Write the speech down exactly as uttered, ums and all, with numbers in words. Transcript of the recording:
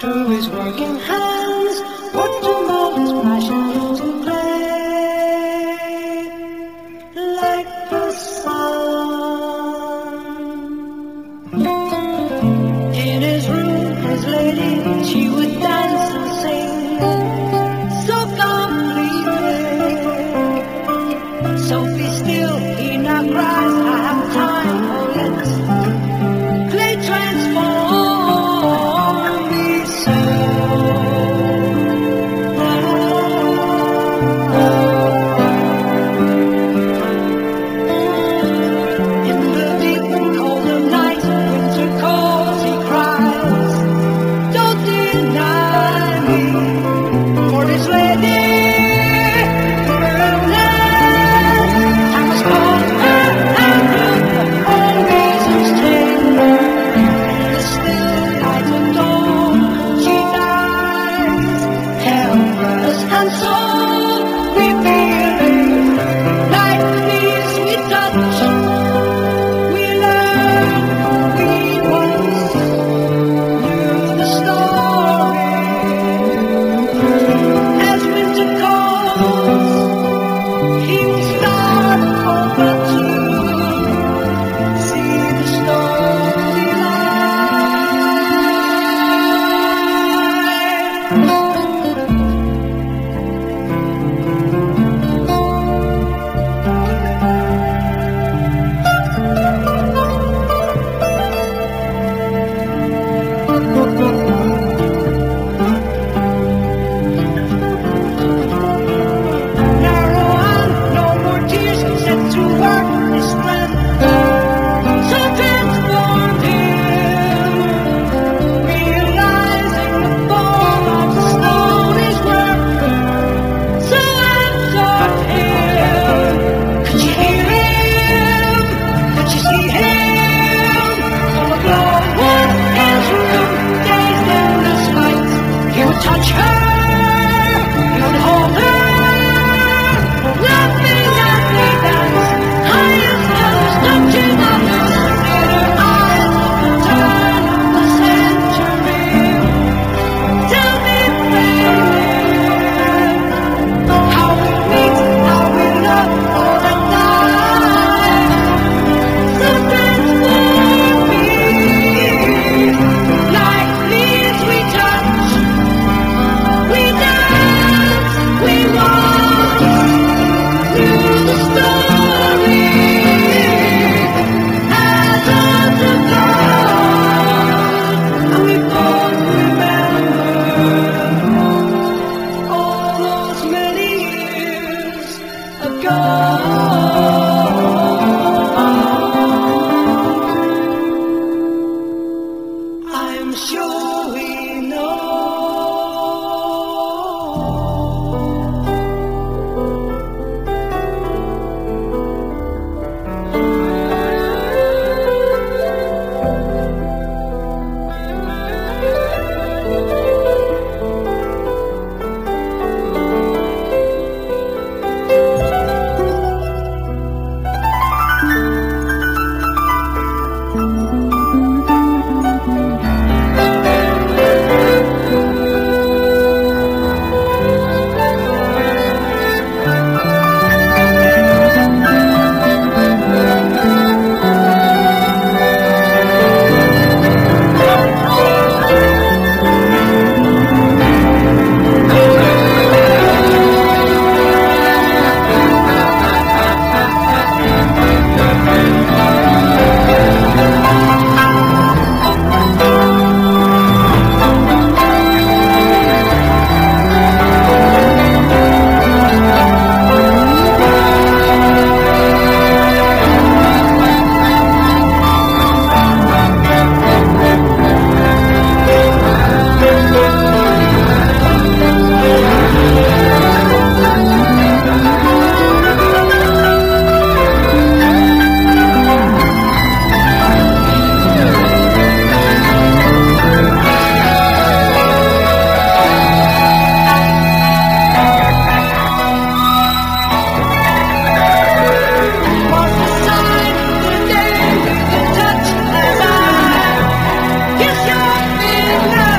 through his working hands, worked to mold his passion into clay, like the sun. In his room, his lady, she would dance and sing so completely. So be still, he now cries, I have time for it. Clay transform me so. In the deep and cold of night, winter calls, he cries, don't deny me, for this lady. And so we believe, like these we touch, we learn, we once knew the story. As winter comes, he will start over to see the snowy line. Touch her, you'd hold her, laughing as they dance, high as colors touching others, in her eyes at the turn of the century. Tell me, baby, how we meet, how we love all the time. Sometimes for me, like leaves we touch. We dance, we walk through the story as under God, and we both remember all those many years ago. I'm sure we know. Kiss your finger.